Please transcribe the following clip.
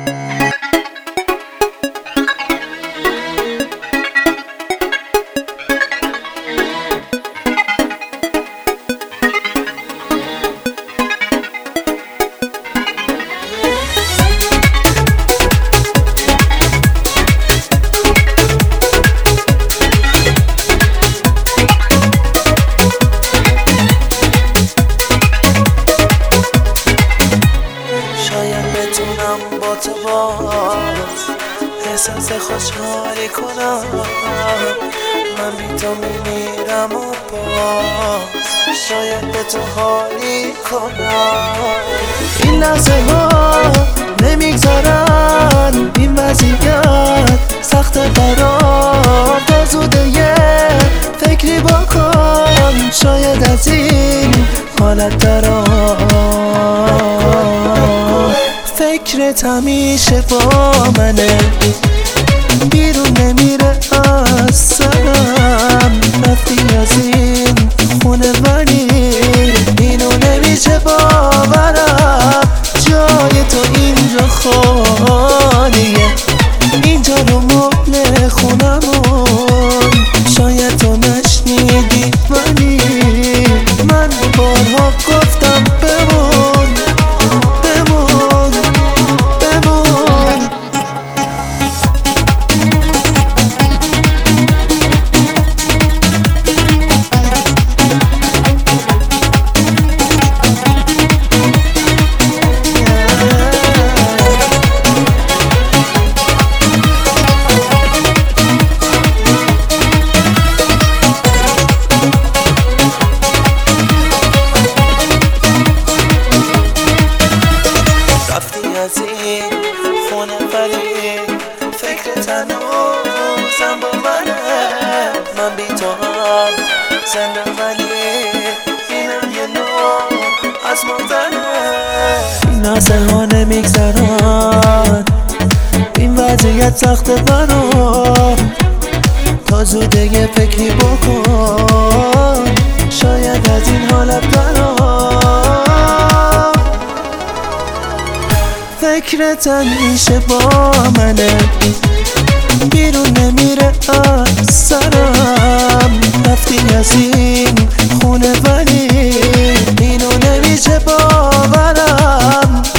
بتونم با تو باز احساس خوشحالی کنم. من بی تو میمیرم و باز شاید به تو حالی کنم. این لحظه ها نمیگذارن این وضعیت سخت قرار. تا زوده یه فکری بکن شاید از این حالت فکرت همیشه با منه، بیرون نمیره از سرم. رفتی از این خونه ولی اینو نمیشه باورم. جای تو اینجا خالیه، اینجا رو مبل خونمون. شاید تو نشنیدی ولی من بارها گفتم بمون بمون بمون. از این خونه ولی فکر هنوزم با منه. من بی تو هم زنده ولی اینم یه نوع از مردنه. این لحظه ها نمیگذرن این وضعیت سخت برام. تا زوده یه فکری بکن شاید از این حالت برام. فکرت همیشه با منه، بیرون نمیره از سرم. رفتی از این خونه ولی اینو نمیشه باورم.